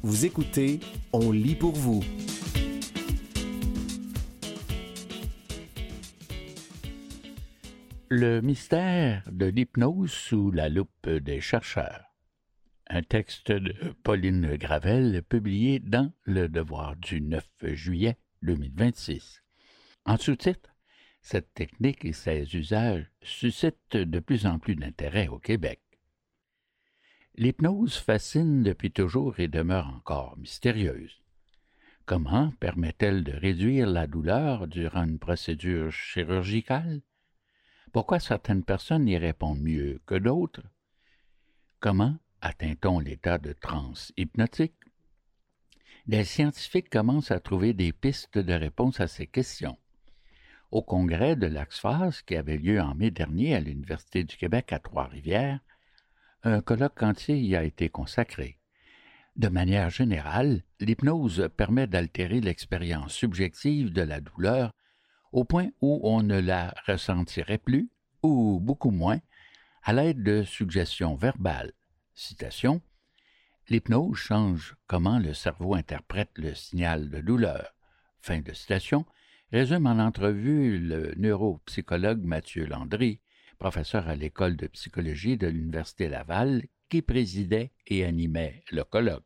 Vous écoutez On lit pour vous. Le mystère de l'hypnose sous la loupe des chercheurs. Un texte de Pauline Gravel publié dans Le Devoir du 9 juillet 2026. En sous-titre, cette technique et ses usages suscitent de plus en plus d'intérêt au Québec. L'hypnose fascine depuis toujours et demeure encore mystérieuse. Comment permet-elle de réduire la douleur durant une procédure chirurgicale? Pourquoi certaines personnes y répondent mieux que d'autres? Comment atteint-on l'état de transe hypnotique? Des scientifiques commencent à trouver des pistes de réponse à ces questions. Au congrès de l'AXPHAS, qui avait lieu en mai dernier à l'Université du Québec à Trois-Rivières, un colloque entier y a été consacré. De manière générale, l'hypnose permet d'altérer l'expérience subjective de la douleur au point où on ne la ressentirait plus, ou beaucoup moins, à l'aide de suggestions verbales. Citation: « L'hypnose change comment le cerveau interprète le signal de douleur. » Fin de citation, résume en entrevue le neuropsychologue Mathieu Landry, professeur à l'École de psychologie de l'Université Laval, qui présidait et animait le colloque.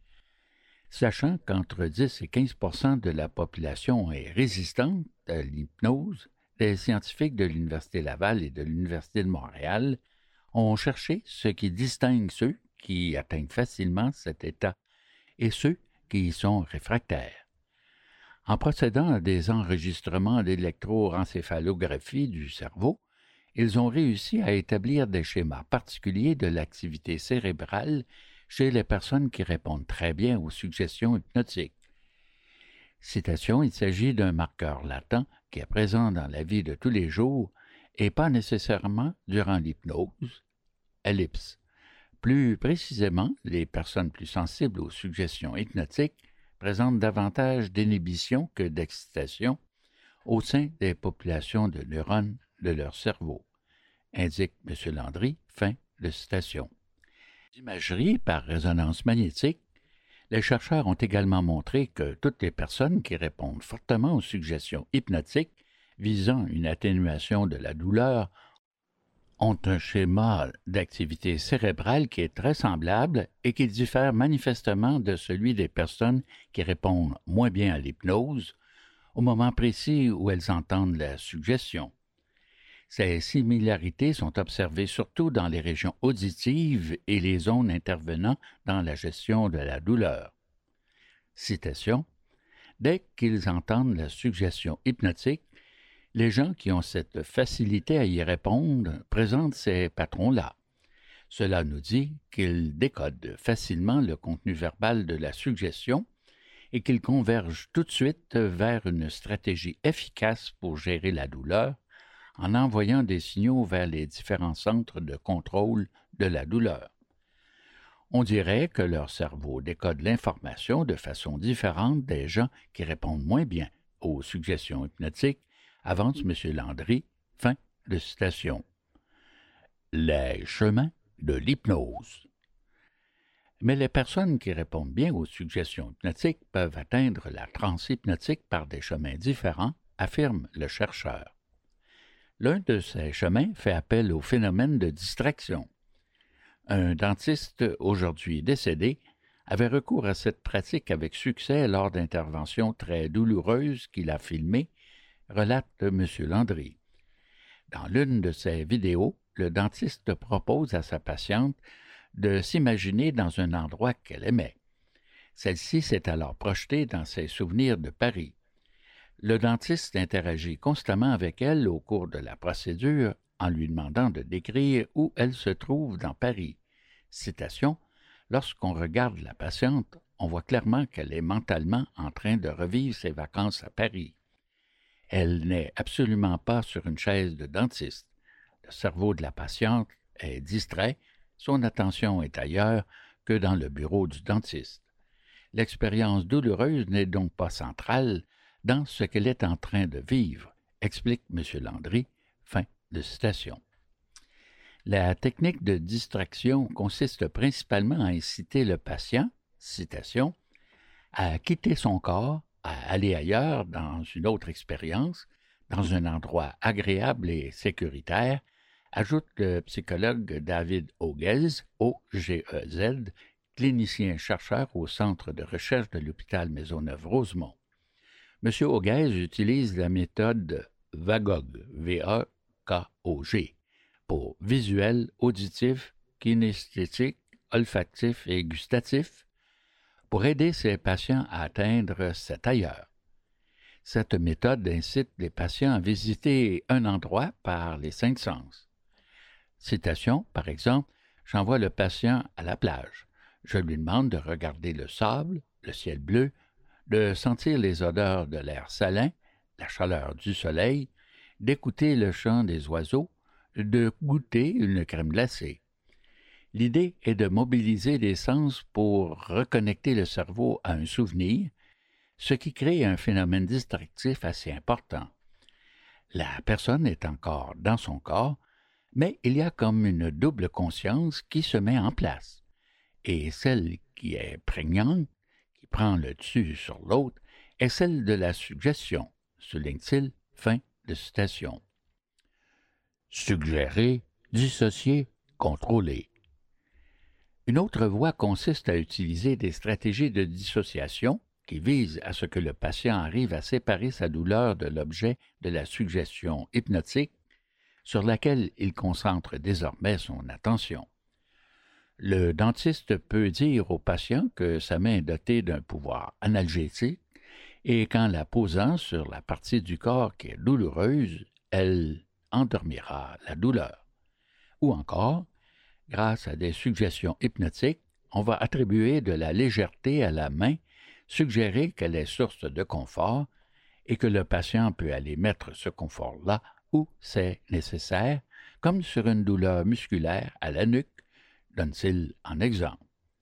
Sachant qu'entre 10 et 15 % de la population est résistante à l'hypnose, les scientifiques de l'Université Laval et de l'Université de Montréal ont cherché ce qui distingue ceux qui atteignent facilement cet état et ceux qui y sont réfractaires. En procédant à des enregistrements d'électroencéphalographie du cerveau, ils ont réussi à établir des schémas particuliers de l'activité cérébrale chez les personnes qui répondent très bien aux suggestions hypnotiques. Citation: « Il s'agit d'un marqueur latent qui est présent dans la vie de tous les jours et pas nécessairement durant l'hypnose. » Ellipse. Plus précisément, les personnes plus sensibles aux suggestions hypnotiques présentent davantage d'inhibition que d'excitation au sein des populations de neurones de leur cerveau, indique M. Landry. Fin de citation. D'imagerie par résonance magnétique, les chercheurs ont également montré que toutes les personnes qui répondent fortement aux suggestions hypnotiques visant une atténuation de la douleur ont un schéma d'activité cérébrale qui est très semblable et qui diffère manifestement de celui des personnes qui répondent moins bien à l'hypnose au moment précis où elles entendent la suggestion. Ces similarités sont observées surtout dans les régions auditives et les zones intervenant dans la gestion de la douleur. Citation: « Dès qu'ils entendent la suggestion hypnotique, les gens qui ont cette facilité à y répondre présentent ces patrons-là. Cela nous dit qu'ils décodent facilement le contenu verbal de la suggestion et qu'ils convergent tout de suite vers une stratégie efficace pour gérer la douleur en envoyant des signaux vers les différents centres de contrôle de la douleur. On dirait que leur cerveau décode l'information de façon différente des gens qui répondent moins bien aux suggestions hypnotiques, avance M. Landry. Fin de citation. Les chemins de l'hypnose. Mais les personnes qui répondent bien aux suggestions hypnotiques peuvent atteindre la transe hypnotique par des chemins différents, affirme le chercheur. L'un de ces chemins fait appel au phénomène de distraction. Un dentiste, aujourd'hui décédé, avait recours à cette pratique avec succès lors d'interventions très douloureuses qu'il a filmées, relate M. Landry. Dans l'une de ses vidéos, le dentiste propose à sa patiente de s'imaginer dans un endroit qu'elle aimait. Celle-ci s'est alors projetée dans ses souvenirs de Paris. Le dentiste interagit constamment avec elle au cours de la procédure en lui demandant de décrire où elle se trouve dans Paris. Citation: « Lorsqu'on regarde la patiente, on voit clairement qu'elle est mentalement en train de revivre ses vacances à Paris. Elle n'est absolument pas sur une chaise de dentiste. Le cerveau de la patiente est distrait, son attention est ailleurs que dans le bureau du dentiste. L'expérience douloureuse n'est donc pas centrale dans ce qu'elle est en train de vivre, explique M. Landry. » Fin de citation. La technique de distraction consiste principalement à inciter le patient, citation, à quitter son corps, à aller ailleurs dans une autre expérience, dans un endroit agréable et sécuritaire, ajoute le psychologue David Ogez, O-G-E-Z, clinicien-chercheur au Centre de recherche de l'hôpital Maisonneuve-Rosemont. M. Ogez utilise la méthode VAGOG, V-A-K-O-G, pour visuel, auditif, kinesthétique, olfactif et gustatif, pour aider ses patients à atteindre cet ailleurs. Cette méthode incite les patients à visiter un endroit par les 5 sens. Citation, par exemple, j'envoie le patient à la plage. Je lui demande de regarder le sable, le ciel bleu, de sentir les odeurs de l'air salin, la chaleur du soleil, d'écouter le chant des oiseaux, de goûter une crème glacée. L'idée est de mobiliser les sens pour reconnecter le cerveau à un souvenir, ce qui crée un phénomène distractif assez important. La personne est encore dans son corps, mais il y a comme une double conscience qui se met en place. Et celle qui est prégnante, qui prend le dessus sur l'autre, est celle de la suggestion, souligne-t-il, fin de citation. Suggérer, dissocier, contrôler. Une autre voie consiste à utiliser des stratégies de dissociation qui visent à ce que le patient arrive à séparer sa douleur de l'objet de la suggestion hypnotique sur laquelle il concentre désormais son attention. Le dentiste peut dire au patient que sa main est dotée d'un pouvoir analgésique et qu'en la posant sur la partie du corps qui est douloureuse, elle endormira la douleur. Ou encore, grâce à des suggestions hypnotiques, on va attribuer de la légèreté à la main, suggérer qu'elle est source de confort et que le patient peut aller mettre ce confort-là où c'est nécessaire, comme sur une douleur musculaire à la nuque, donne-t-il en exemple.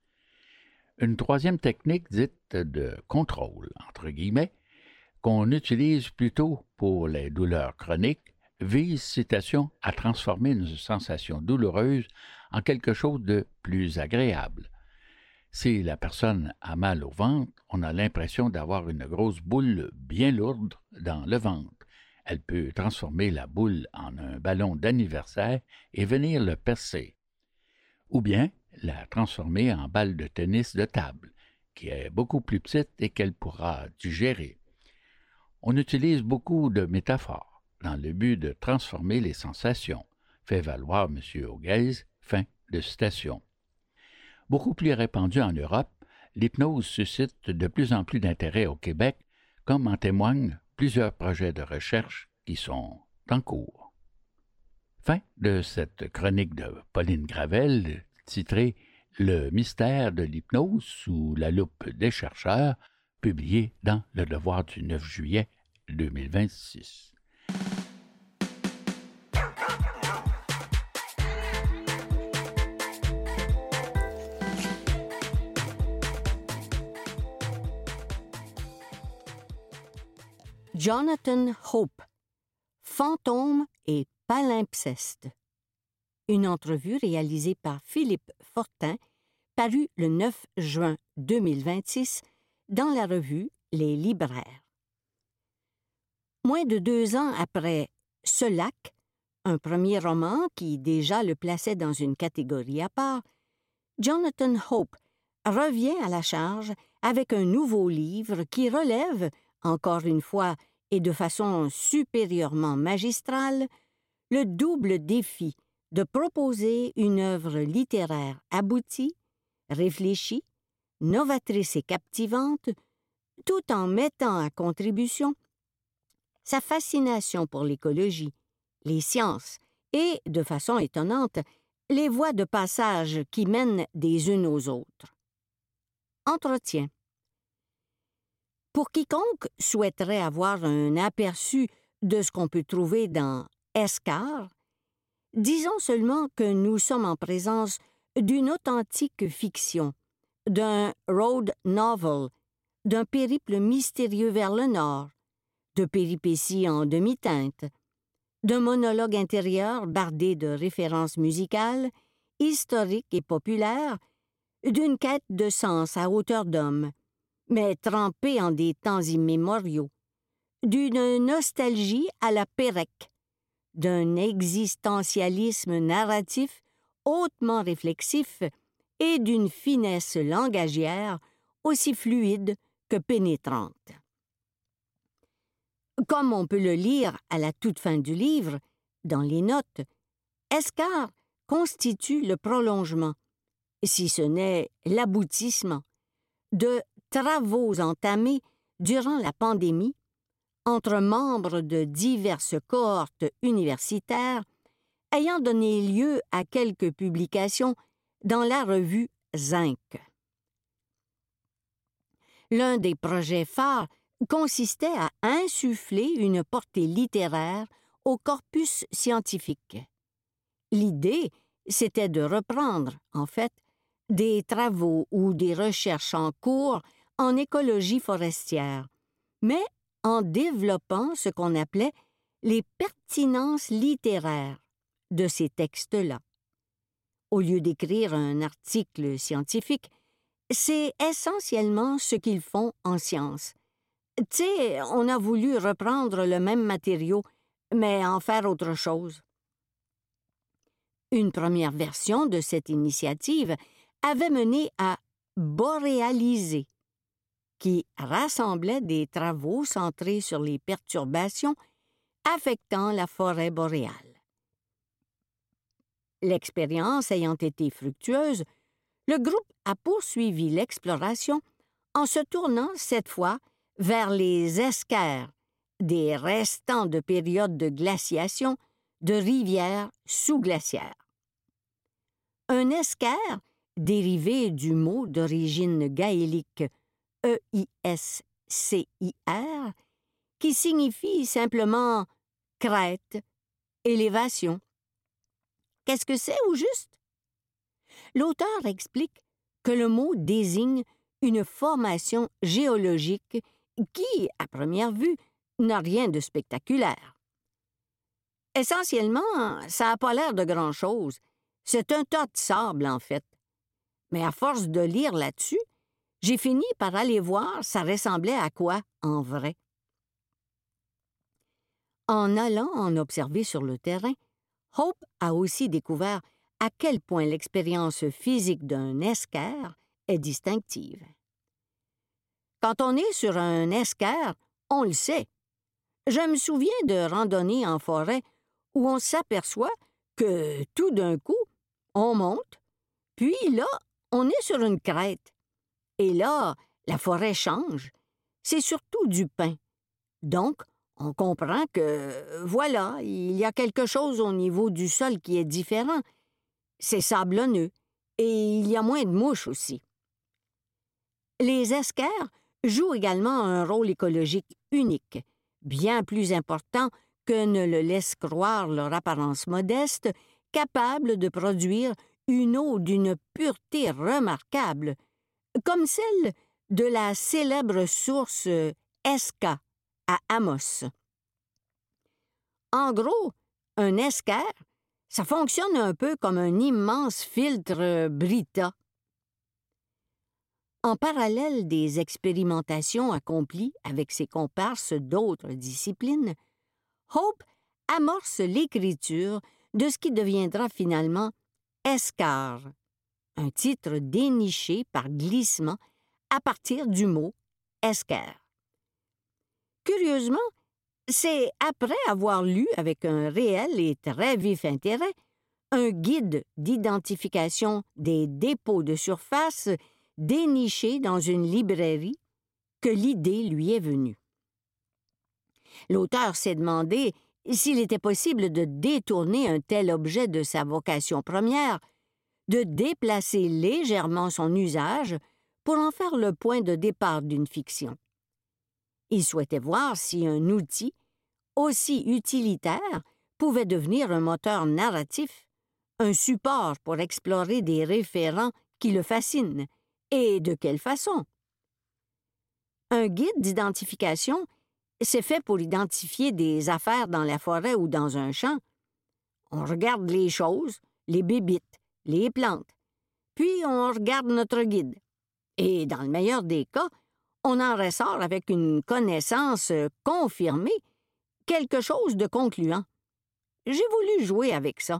Une troisième technique dite de contrôle, entre guillemets, qu'on utilise plutôt pour les douleurs chroniques, vise, citation, à transformer une sensation douloureuse en quelque chose de plus agréable. Si la personne a mal au ventre, on a l'impression d'avoir une grosse boule bien lourde dans le ventre. Elle peut transformer la boule en un ballon d'anniversaire et venir le percer. Ou bien la transformer en balle de tennis de table, qui est beaucoup plus petite et qu'elle pourra digérer. On utilise beaucoup de métaphores dans le but de transformer les sensations, fait valoir M. Ogez, fin de citation. Beaucoup plus répandue en Europe, l'hypnose suscite de plus en plus d'intérêt au Québec, comme en témoignent plusieurs projets de recherche qui sont en cours. Fin de cette chronique de Pauline Gravel, titrée « Le mystère de l'hypnose sous la loupe des chercheurs », publiée dans Le Devoir du 9 juillet 2026. Jonathan Hope, Fantôme et palimpseste. Une entrevue réalisée par Philippe Fortin, parue le 9 juin 2026 dans la revue Les Libraires. Moins de 2 ans après Ce lac, un premier roman qui déjà le plaçait dans une catégorie à part, Jonathan Hope revient à la charge avec un nouveau livre qui relève, encore une fois et de façon supérieurement magistrale, le double défi de proposer une œuvre littéraire aboutie, réfléchie, novatrice et captivante, tout en mettant à contribution sa fascination pour l'écologie, les sciences et, de façon étonnante, les voies de passage qui mènent des unes aux autres. Entretien. Pour quiconque souhaiterait avoir un aperçu de ce qu'on peut trouver dans Escar, disons seulement que nous sommes en présence d'une authentique fiction, d'un road novel, d'un périple mystérieux vers le nord, de péripéties en demi-teinte, d'un monologue intérieur bardé de références musicales, historiques et populaires, d'une quête de sens à hauteur d'homme, mais trempée en des temps immémoriaux, d'une nostalgie à la Pérec, d'un existentialisme narratif hautement réflexif et d'une finesse langagière aussi fluide que pénétrante. Comme on peut le lire à la toute fin du livre, dans les notes, Escar constitue le prolongement, si ce n'est l'aboutissement, de travaux entamés durant la pandémie entre membres de diverses cohortes universitaires ayant donné lieu à quelques publications dans la revue Zinc. L'un des projets phares consistait à insuffler une portée littéraire au corpus scientifique. L'idée, c'était de reprendre, en fait, des travaux ou des recherches en cours en écologie forestière, mais en développant ce qu'on appelait les pertinences littéraires de ces textes-là. Au lieu d'écrire un article scientifique, c'est essentiellement ce qu'ils font en sciences. Tu sais, on a voulu reprendre le même matériau, mais en faire autre chose. Une première version de cette initiative avait mené à Boréaliser, qui rassemblait des travaux centrés sur les perturbations affectant la forêt boréale. L'expérience ayant été fructueuse, le groupe a poursuivi l'exploration en se tournant cette fois vers les esquerres, des restants de périodes de glaciation de rivières sous-glaciaires. Un esquerre, dérivé du mot d'origine gaélique E-I-S-C-I-R, qui signifie simplement crête, élévation. Qu'est-ce que c'est au juste? L'auteur explique que le mot désigne une formation géologique qui, à première vue, n'a rien de spectaculaire. Essentiellement, ça n'a pas l'air de grand-chose. C'est un tas de sable, en fait. Mais à force de lire là-dessus, j'ai fini par aller voir ça ressemblait à quoi en vrai. En allant en observer sur le terrain, Hope a aussi découvert à quel point l'expérience physique d'un esquerre est distinctive. Quand on est sur un esquerre, on le sait. Je me souviens de randonnées en forêt où on s'aperçoit que tout d'un coup, on monte, puis là, on est sur une crête. Et là, la forêt change. C'est surtout du pin. Donc, on comprend que, voilà, il y a quelque chose au niveau du sol qui est différent. C'est sablonneux et il y a moins de mouches aussi. Les esquerres jouent également un rôle écologique unique, bien plus important que ne le laisse croire leur apparence modeste, capable de produire une eau d'une pureté remarquable, comme celle de la célèbre source Esca à Amos. En gros, un esquerre, ça fonctionne un peu comme un immense filtre Brita. En parallèle des expérimentations accomplies avec ses comparses d'autres disciplines, Hope amorce l'écriture de ce qui deviendra finalement Escar, un titre déniché par glissement à partir du mot esquerre. Curieusement, c'est après avoir lu avec un réel et très vif intérêt un guide d'identification des dépôts de surface déniché dans une librairie que l'idée lui est venue. L'auteur s'est demandé s'il était possible de détourner un tel objet de sa vocation première, de déplacer légèrement son usage pour en faire le point de départ d'une fiction. Il souhaitait voir si un outil aussi utilitaire pouvait devenir un moteur narratif, un support pour explorer des référents qui le fascinent, et de quelle façon. Un guide d'identification, c'est fait pour identifier des affaires dans la forêt ou dans un champ. On regarde les choses, les bébites, les plantes, puis on regarde notre guide. Et dans le meilleur des cas, on en ressort avec une connaissance confirmée, quelque chose de concluant. J'ai voulu jouer avec ça.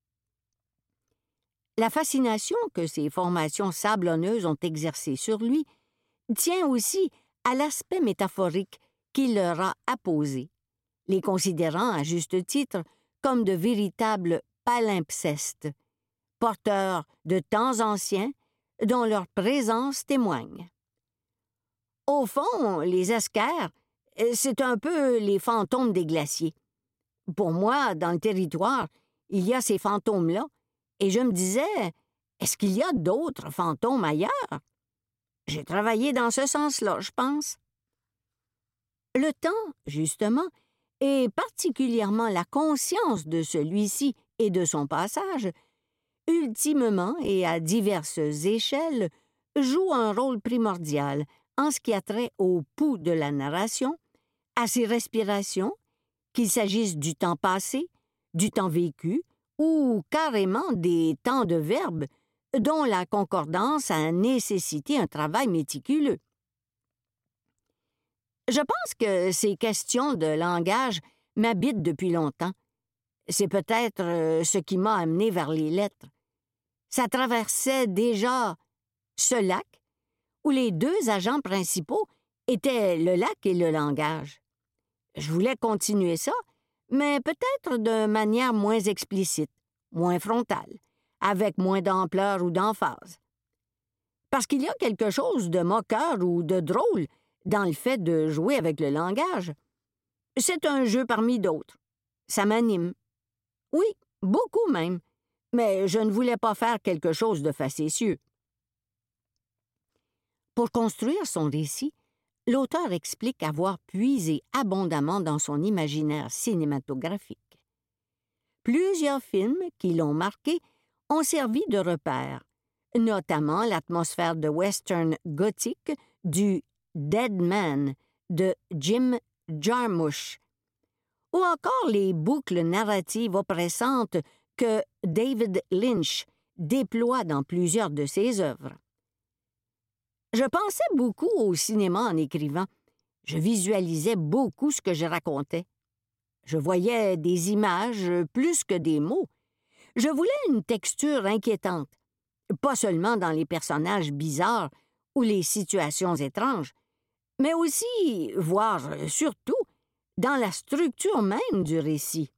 La fascination que ces formations sablonneuses ont exercée sur lui tient aussi à l'aspect métaphorique qu'il leur a apposé, les considérant à juste titre comme de véritables palimpsestes, porteurs de temps anciens dont leur présence témoigne. Au fond, les esquerres, c'est un peu les fantômes des glaciers. Pour moi, dans le territoire, il y a ces fantômes-là, et je me disais, est-ce qu'il y a d'autres fantômes ailleurs? J'ai travaillé dans ce sens-là, je pense. Le temps, justement, et particulièrement la conscience de celui-ci et de son passage, ultimement et à diverses échelles, joue un rôle primordial en ce qui a trait au pouls de la narration, à ses respirations, qu'il s'agisse du temps passé, du temps vécu ou carrément des temps de verbe dont la concordance a nécessité un travail méticuleux. Je pense que ces questions de langage m'habitent depuis longtemps. C'est peut-être ce qui m'a amené vers les lettres. Ça traversait déjà ce lac, où les deux agents principaux étaient le lac et le langage. Je voulais continuer ça, mais peut-être de manière moins explicite, moins frontale, avec moins d'ampleur ou d'emphase. Parce qu'il y a quelque chose de moqueur ou de drôle dans le fait de jouer avec le langage. C'est un jeu parmi d'autres. Ça m'anime. Oui, beaucoup même, mais je ne voulais pas faire quelque chose de facétieux. Pour construire son récit, l'auteur explique avoir puisé abondamment dans son imaginaire cinématographique. Plusieurs films qui l'ont marqué ont servi de repère, notamment l'atmosphère de western gothique du Dead Man de Jim Jarmusch, ou encore les boucles narratives oppressantes que David Lynch déploie dans plusieurs de ses œuvres. Je pensais beaucoup au cinéma en écrivant. Je visualisais beaucoup ce que je racontais. Je voyais des images plus que des mots. Je voulais une texture inquiétante, pas seulement dans les personnages bizarres ou les situations étranges, mais aussi, voire surtout, dans la structure même du récit.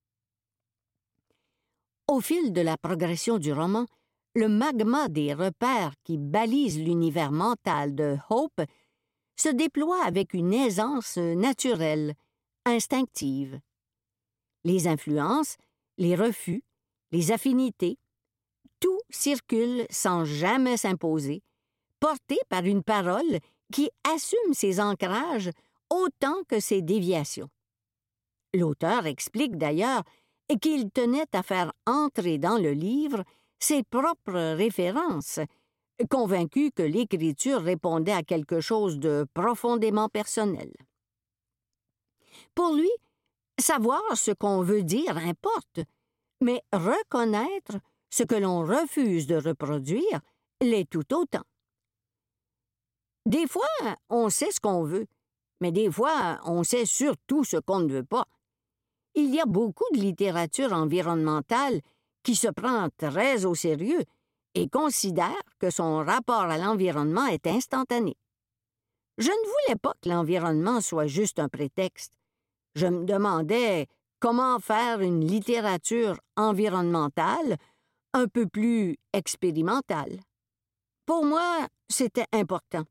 Au fil de la progression du roman, le magma des repères qui balisent l'univers mental de Hope se déploie avec une aisance naturelle, instinctive. Les influences, les refus, les affinités, tout circule sans jamais s'imposer, porté par une parole qui assume ses ancrages autant que ses déviations. L'auteur explique d'ailleurs qu'il tenait à faire entrer dans le livre ses propres références, convaincu que l'écriture répondait à quelque chose de profondément personnel. Pour lui, savoir ce qu'on veut dire importe, mais reconnaître ce que l'on refuse de reproduire l'est tout autant. Des fois, on sait ce qu'on veut, mais des fois, on sait surtout ce qu'on ne veut pas. Il y a beaucoup de littérature environnementale qui se prend très au sérieux et considère que son rapport à l'environnement est instantané. Je ne voulais pas que l'environnement soit juste un prétexte. Je me demandais comment faire une littérature environnementale un peu plus expérimentale. Pour moi, c'était important.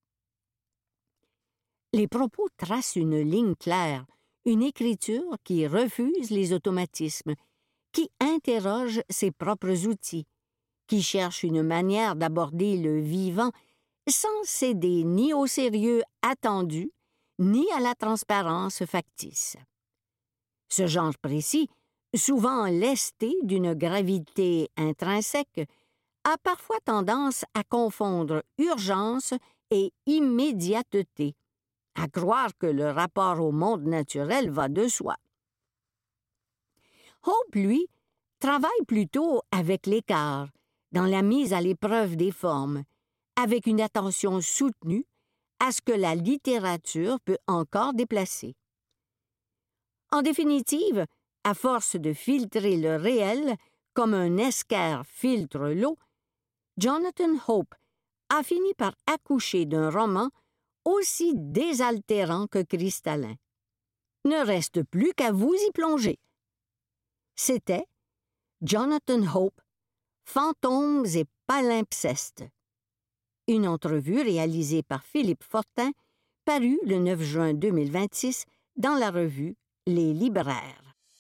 Les propos tracent une ligne claire, une écriture qui refuse les automatismes, qui interroge ses propres outils, qui cherche une manière d'aborder le vivant sans céder ni au sérieux attendu, ni à la transparence factice. Ce genre précis, souvent lesté d'une gravité intrinsèque, a parfois tendance à confondre urgence et immédiateté, à croire que le rapport au monde naturel va de soi. Hope, lui, travaille plutôt avec l'écart, dans la mise à l'épreuve des formes, avec une attention soutenue à ce que la littérature peut encore déplacer. En définitive, à force de filtrer le réel comme un esquerre filtre l'eau, Jonathan Hope a fini par accoucher d'un roman aussi désaltérant que cristallin. Ne reste plus qu'à vous y plonger. C'était Jonathan Hope, Fantômes et palimpsestes. Une entrevue réalisée par Philippe Fortin, parue le 9 juin 2026 dans la revue Les Libraires.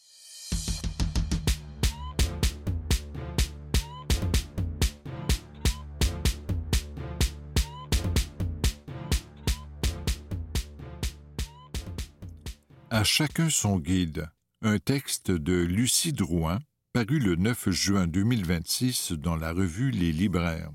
À chacun son guide, un texte de Lucie Drouin, paru le 9 juin 2026 dans la revue Les Libraires.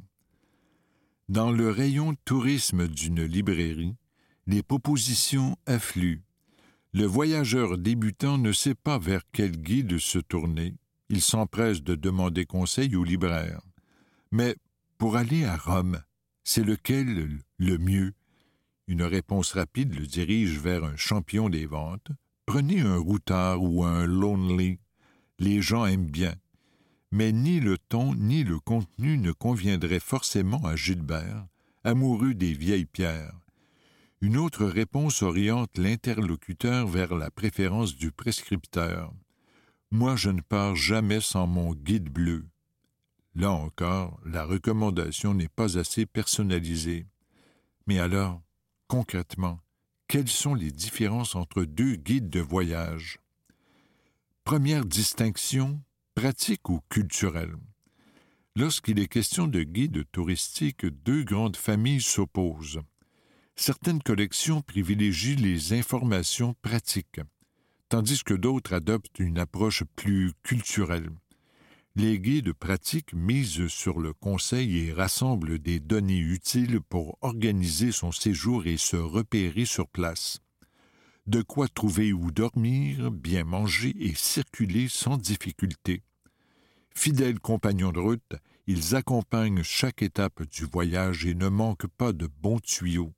Dans le rayon tourisme d'une librairie, les propositions affluent. Le voyageur débutant ne sait pas vers quel guide se tourner. Il s'empresse de demander conseil au libraire. Mais pour aller à Rome, c'est lequel le mieux? Une réponse rapide le dirige vers un champion des ventes. Prenez un routard ou un lonely. Les gens aiment bien. Mais ni le ton ni le contenu ne conviendraient forcément à Gilbert, amoureux des vieilles pierres. Une autre réponse oriente l'interlocuteur vers la préférence du prescripteur. Moi, je ne pars jamais sans mon guide bleu. Là encore, la recommandation n'est pas assez personnalisée. Mais alors, concrètement, quelles sont les différences entre deux guides de voyage? Première distinction, pratique ou culturelle. Lorsqu'il est question de guides touristiques, deux grandes familles s'opposent. Certaines collections privilégient les informations pratiques, tandis que d'autres adoptent une approche plus culturelle. Les guides pratiques misent sur le conseil et rassemblent des données utiles pour organiser son séjour et se repérer sur place. De quoi trouver où dormir, bien manger et circuler sans difficulté. Fidèles compagnons de route, ils accompagnent chaque étape du voyage et ne manquent pas de bons tuyaux.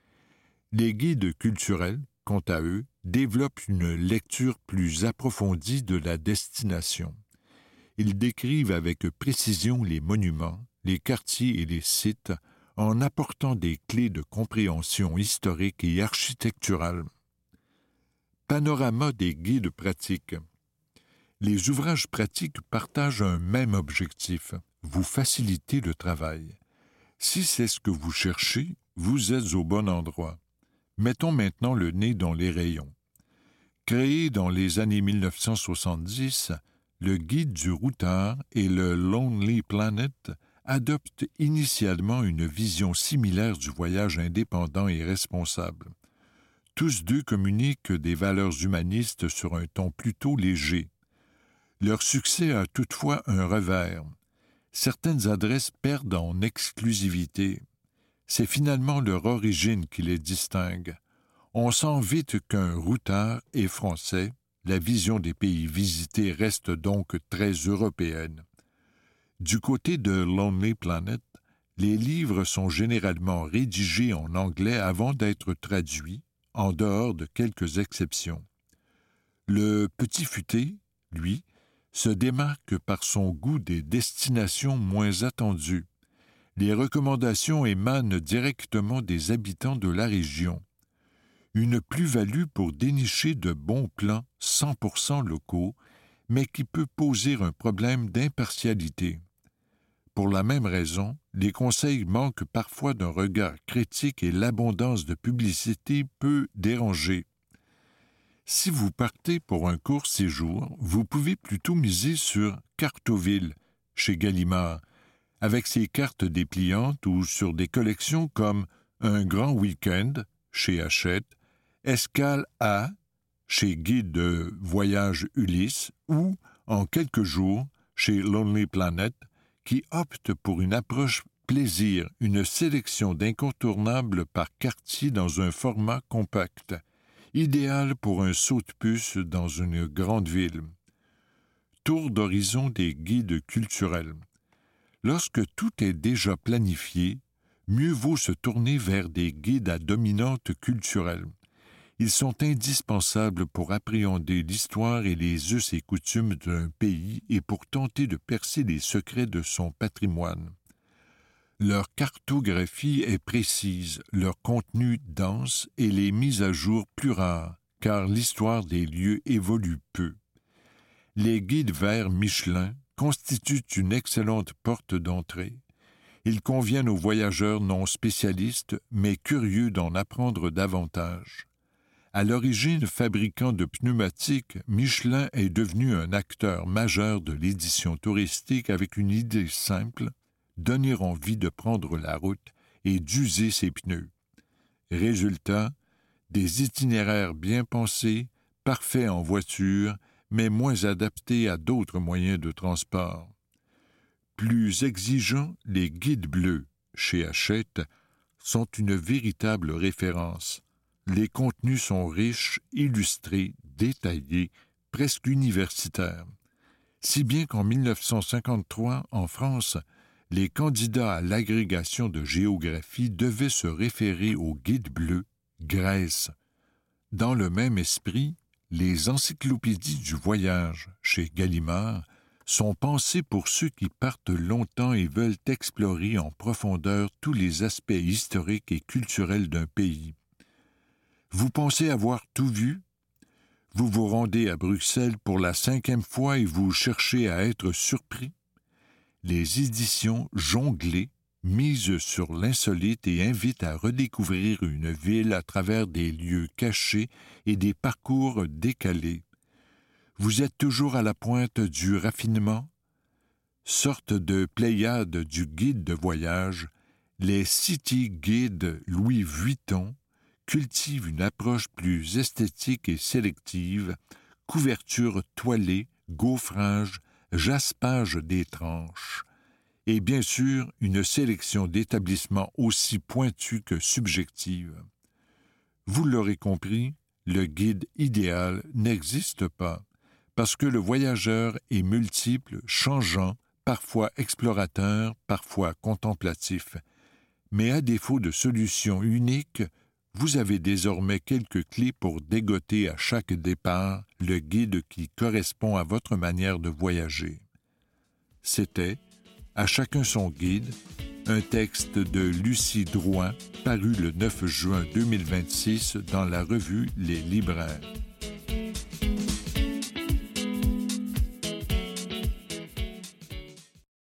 Les guides culturels, quant à eux, développent une lecture plus approfondie de la destination. Ils décrivent avec précision les monuments, les quartiers et les sites en apportant des clés de compréhension historique et architecturale. Panorama des guides pratiques. Les ouvrages pratiques partagent un même objectif, vous faciliter le travail. Si c'est ce que vous cherchez, vous êtes au bon endroit. Mettons maintenant le nez dans les rayons. Créés dans les années 1970, le Guide du routard et le Lonely Planet adoptent initialement une vision similaire du voyage indépendant et responsable. Tous deux communiquent des valeurs humanistes sur un ton plutôt léger. Leur succès a toutefois un revers. Certaines adresses perdent en exclusivité. C'est finalement leur origine qui les distingue. On sent vite qu'un routard est français. La vision des pays visités reste donc très européenne. Du côté de Lonely Planet, les livres sont généralement rédigés en anglais avant d'être traduits, en dehors de quelques exceptions. Le Petit Futé, lui, se démarque par son goût des destinations moins attendues. Les recommandations émanent directement des habitants de la région. Une plus-value pour dénicher de bons plans 100% locaux, mais qui peut poser un problème d'impartialité. Pour la même raison, les conseils manquent parfois d'un regard critique et l'abondance de publicité peut déranger. Si vous partez pour un court séjour, vous pouvez plutôt miser sur Cartoville, chez Gallimard, avec ses cartes dépliantes ou sur des collections comme Un grand week-end, chez Hachette, Escale à, chez Guide de voyage Ulysse, ou En quelques jours, chez Lonely Planet, qui opte pour une approche plaisir, une sélection d'incontournables par quartier dans un format compact, idéal pour un saut de puce dans une grande ville. Tour d'horizon des guides culturels. Lorsque tout est déjà planifié, mieux vaut se tourner vers des guides à dominante culturelle. Ils sont indispensables pour appréhender l'histoire et les us et coutumes d'un pays et pour tenter de percer les secrets de son patrimoine. Leur cartographie est précise, leur contenu dense et les mises à jour plus rares, car l'histoire des lieux évolue peu. Les guides verts Michelin constituent une excellente porte d'entrée. Ils conviennent aux voyageurs non spécialistes, mais curieux d'en apprendre davantage. À l'origine fabricant de pneumatiques, Michelin est devenu un acteur majeur de l'édition touristique avec une idée simple, donner envie de prendre la route et d'user ses pneus. Résultat, des itinéraires bien pensés, parfaits en voiture, mais moins adaptés à d'autres moyens de transport. Plus exigeants, les guides bleus, chez Hachette, sont une véritable référence. Les contenus sont riches, illustrés, détaillés, presque universitaires. Si bien qu'en 1953, en France, les candidats à l'agrégation de géographie devaient se référer au guide bleu Grèce. Dans le même esprit, les encyclopédies du voyage, chez Gallimard, sont pensées pour ceux qui partent longtemps et veulent explorer en profondeur tous les aspects historiques et culturels d'un pays. Vous pensez avoir tout vu? Vous vous rendez à Bruxelles pour la 5e fois et vous cherchez à être surpris? Les éditions Jonglées misent sur l'insolite et invitent à redécouvrir une ville à travers des lieux cachés et des parcours décalés. Vous êtes toujours à la pointe du raffinement? Sorte de pléiade du guide de voyage, les City Guides Louis Vuitton cultivent une approche plus esthétique et sélective, couverture toilée, gaufrage, jaspage des tranches, et bien sûr une sélection d'établissements aussi pointue que subjective. Vous l'aurez compris, le guide idéal n'existe pas, parce que le voyageur est multiple, changeant, parfois explorateur, parfois contemplatif. Mais à défaut de solution unique, vous avez désormais quelques clés pour dégoter à chaque départ le guide qui correspond à votre manière de voyager. C'était « À chacun son guide », un texte de Lucie Drouin paru le 9 juin 2026 dans la revue Les Libraires.